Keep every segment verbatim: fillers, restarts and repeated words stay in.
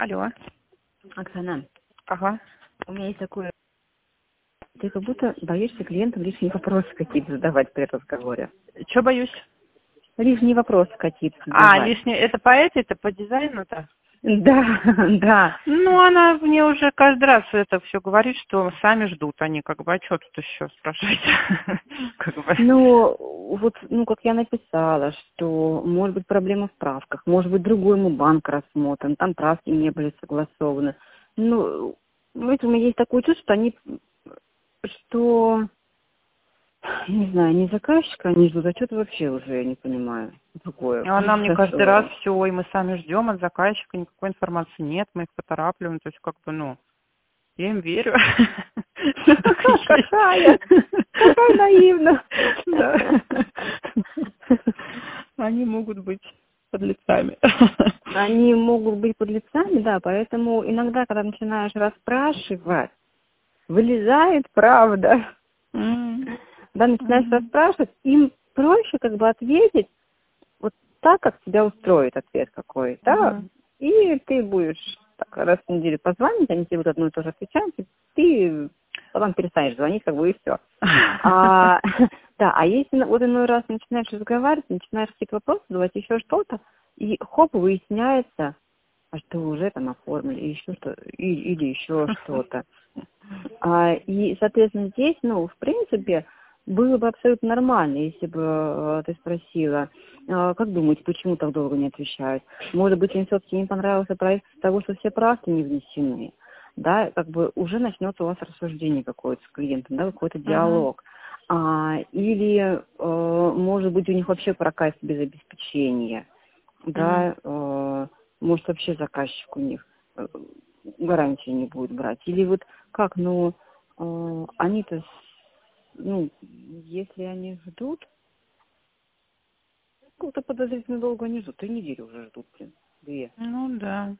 Алло. Оксана, Ага. у меня есть такое... Ты как будто боишься клиентам лишние вопросы какие-то задавать при разговоре. Чё боюсь? Лишние вопросы какие-то А, задавать. лишнее, это по этой, это по дизайну-то? Да, да. Ну, она мне уже каждый раз это все говорит, что сами ждут они, как бы, а что тут еще спрашивать? Как бы. Ну, вот, ну, как я написала, что может быть проблема в правках, может быть другой ему банк рассмотрен, там правки не были согласованы. Ну, знаете, у меня есть такое чувство, что они, что, я не знаю, не заказчика они ждут, а что-то вообще уже я не понимаю. Такое. А Она мне каждый раз Что... все, и мы сами ждем от заказчика, никакой информации нет, мы их поторапливаем, то есть как бы, ну, я им верю. Всё так и есть. Какая? Какая наивна. Да. Они могут быть подлецами. Они могут быть подлецами, да, поэтому иногда, когда начинаешь расспрашивать, вылезает правда. М, Да, начинаешь мгм. расспрашивать, им проще как бы ответить вот так, как тебя устроит ответ какой, да, Мгм. и ты будешь так, раз в неделю позвонить, они тебе вот одно и то же отвечают, и ты потом перестанешь звонить, как бы, и все. А, да, а если вот иной раз начинаешь разговаривать, начинаешь какие-то вопросы задавать, еще что-то, и хоп, выясняется, а что вы уже там оформили, и еще что, и, или еще что-то. А, и, соответственно, здесь, ну, в принципе, было бы абсолютно нормально, если бы э, ты спросила, э, как думаете, почему так долго не отвечают? Может быть, им все-таки не понравился проект из-за того, что все правки не внесены, да, как бы уже начнется у вас рассуждение какое-то с клиентом, да, какой-то Мгм. диалог. А, или, э, может быть, у них вообще прокат без обеспечения, Мгм. да, э, может, вообще заказчик у них э, гарантии не будет брать. Или вот как, ну, э, они-то, с- ну, если они ждут, как-то подозрительно долго они ждут, три недели уже ждут, блин, две. Ну да.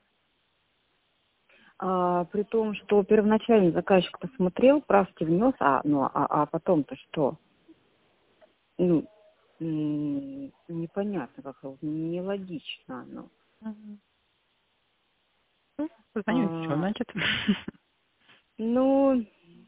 А, при том, что первоначально заказчик посмотрел, правки внес, а, ну, а, а потом-то что? Ну, м, непонятно, как-то нелогично оно. Мгм. Ну, позвоню, и всё, А, значит. ну,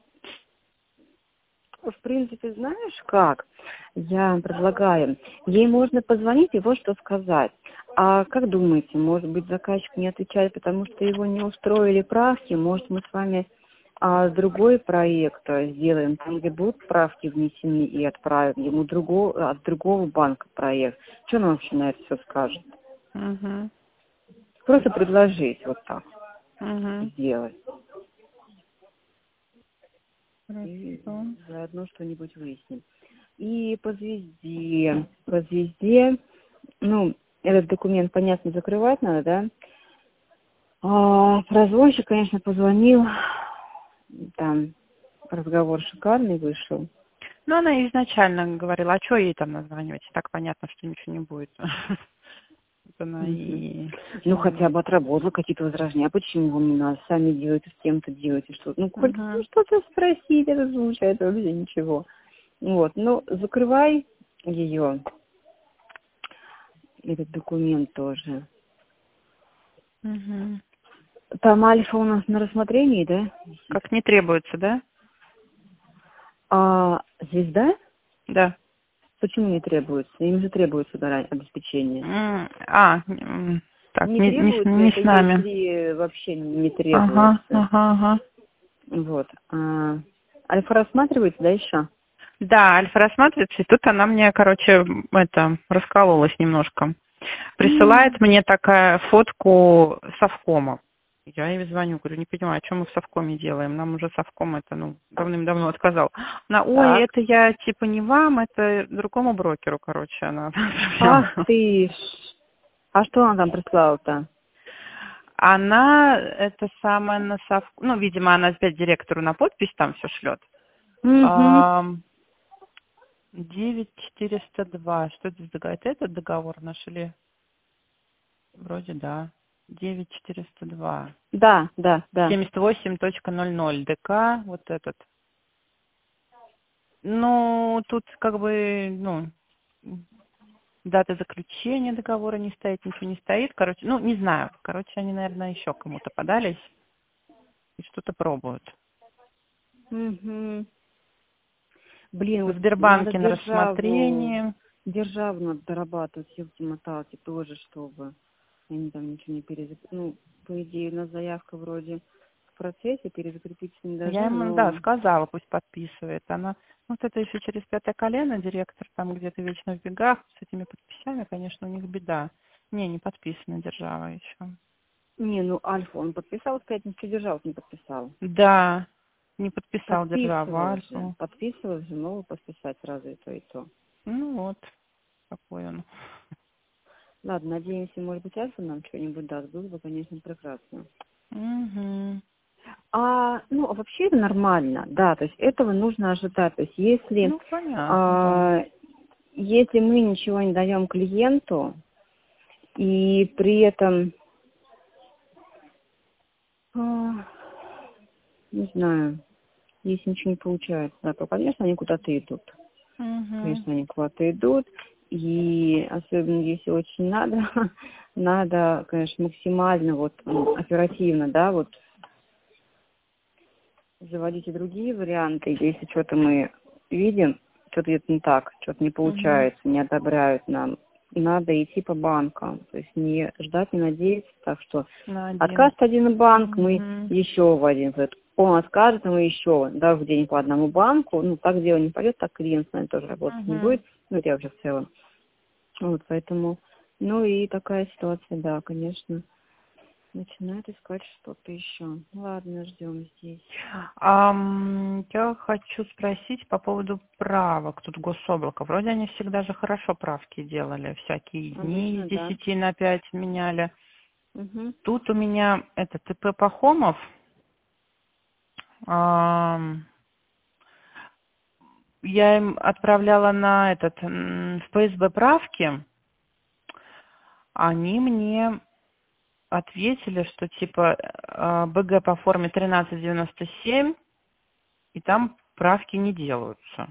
в принципе, знаешь как? Я предлагаю. Ей можно позвонить и вот что сказать. А как думаете, может быть, заказчик не отвечает, потому что его не устроили правки? Может, мы с вами а, другой проект а, сделаем, там, где будут правки внесены и отправим ему другого, от другого банка проект? Что она вообще на это все скажет? Мгм. Просто предложить вот так Мгм. сделать. И Хорошо. заодно что-нибудь выясним. И по звезде, по звезде, ну, этот документ, понятно, закрывать надо, да? А, разводчик, конечно, позвонил, там разговор шикарный вышел. Ну, она изначально говорила, а что ей там названивать? И так понятно, что ничего не будет. Вот она Мгм. и Ну, тянула. хотя бы отработала какие-то возражения. А почему вы мне надо? Сами делаете, с кем-то делаете что-то. Ну, хоть ну, Мгм. что-то спросить, это звучит вообще ничего. Вот, ну, закрывай ее, этот документ тоже. Мгм. Там альфа у нас на рассмотрении, да? Как не требуется, да? А звезда? Да. Почему не требуется? Им же требуется гара- обеспечение. М, А, м, так, Не не, не, с требуется, не это с нами. если вообще не Ага, требуется. ага, ага. Вот. А, альфа рассматривается, да, еще? Да, Альфа рассматривается, и тут она мне, короче, м, это, раскололась немножко. Присылает мне такая фотку совкома. Я ей звоню, говорю, не понимаю, что мы в совкоме делаем? Нам уже совком это, ну, давным-давно отказал. Она, ой, Так. это я, типа, не вам, это другому брокеру, короче, она Ах отправляла. ты ж. А что она там прислала-то? Она, это самое, на совком, ну, видимо, она опять директору на подпись там все шлет. Угу. девять четыреста два. Что это за договор? Это этот договор наш или? Вроде да. девять четыреста два. Да, да, да. семьдесят восемь точка ноль ноль ДК, вот этот. Ну, тут как бы, ну, дата заключения договора не стоит, ничего не стоит. Короче, ну, не знаю. Короче, они, наверное, еще кому-то подались и что-то пробуют. Угу. Блин, В вот надо Сбербанке на державу, рассмотрении. державу надо дорабатывать, елки-моталки тоже, чтобы они там ничего не перезакрепили. Ну, по идее, у нас заявка вроде в процессе, перезакрепиться не Я должны, ему, да, но... сказала, пусть подписывает. Она, ну, вот это еще через пятое колено, директор там где-то вечно в бегах, с этими подписями, конечно, у них беда. Не, не подписана держава еще. Не, ну Альфа он подписал в пятницу, державу не подписал. Да, не подписал державу Подписывал же, Альфу. подписывал же, новый подписать сразу и то, и то. Ну вот, какой он. Ладно, надеемся, может быть, Альфа нам что-нибудь даст, было бы, конечно, прекрасно. Угу. А, ну, а вообще это нормально, да, то есть этого нужно ожидать. То есть если, Ну, понятно, да. а, если мы ничего не даем клиенту, и при этом, а, не знаю, если ничего не получается, да, то, конечно, они куда-то идут. Угу. Конечно, они куда-то идут, и особенно если очень надо, надо, конечно, максимально вот ну, оперативно, да, вот заводить и другие варианты. Если что-то мы видим, что-то идет не так, что-то не Угу. получается, не одобряют нам, надо идти по банкам, то есть не ждать, не надеяться, так что На один. откажет один банк, мы Угу. еще в один, он откажет, мы еще, да, в день по одному банку, ну, так дело не пойдет, так клиент с нами тоже работать не Угу. будет, ну, это я вообще в целом. Вот, поэтому, ну, и такая ситуация, да, конечно, начинает искать что-то еще. Ладно, ждем здесь. Ам, я хочу спросить по поводу правок. Тут гособлако. Вроде они всегда же хорошо правки делали. Всякие дни Обычно, с да. десяти на пять меняли. Угу. Тут у меня это ТП Пахомов. Ам, я им отправляла на этот м, в ПСБ правки. Они мне ответили, что типа э, БГ по форме тринадцать девяносто семь, и там правки не делаются.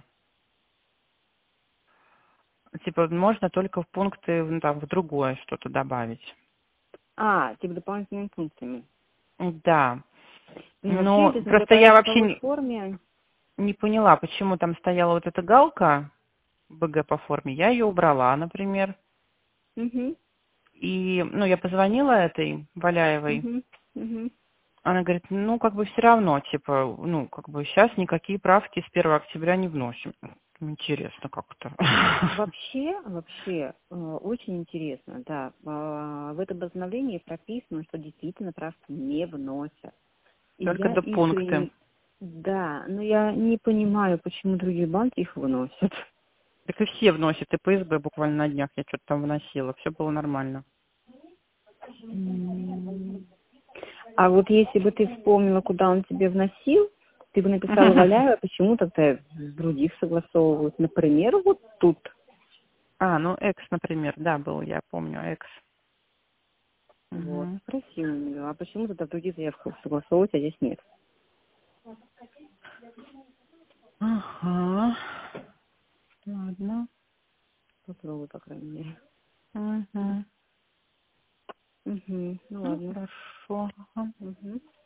Типа можно только в пункты, ну, там, в другое что-то добавить. А, типа дополнительными пунктами. Да. Ну, вообще, Но естественно, просто такая я в вообще типовой не, форме. не поняла, почему там стояла вот эта галка БГ по форме. Я ее убрала, например. Угу. И, ну, я позвонила этой Валяевой. Угу. Угу. Она говорит, ну, как бы все равно, типа, ну, как бы сейчас никакие правки с первого октября не вносим. Интересно как-то. Вообще, вообще, э, очень интересно, да. Э, в этом постановлении прописано, что действительно правки не вносят. И Только я до пункты. искренне, да, но я не понимаю, почему другие банки их выносят. Так и все вносят, и ПСБ буквально на днях я что-то там вносила, все было нормально. М. А вот если бы ты вспомнила, куда он тебе вносил, ты бы написала Валяева, почему тогда с других согласовывают? Например, вот тут. А, ну, экс, например, да, был, я помню, экс. Вот, Угу. спроси у нее, а почему тогда в других заявках согласовывать, а здесь нет? Ага. Ладно. Попробуй, по крайней мере. Угу. Угу, ну Ну, ладно. хорошо. Ага. Угу.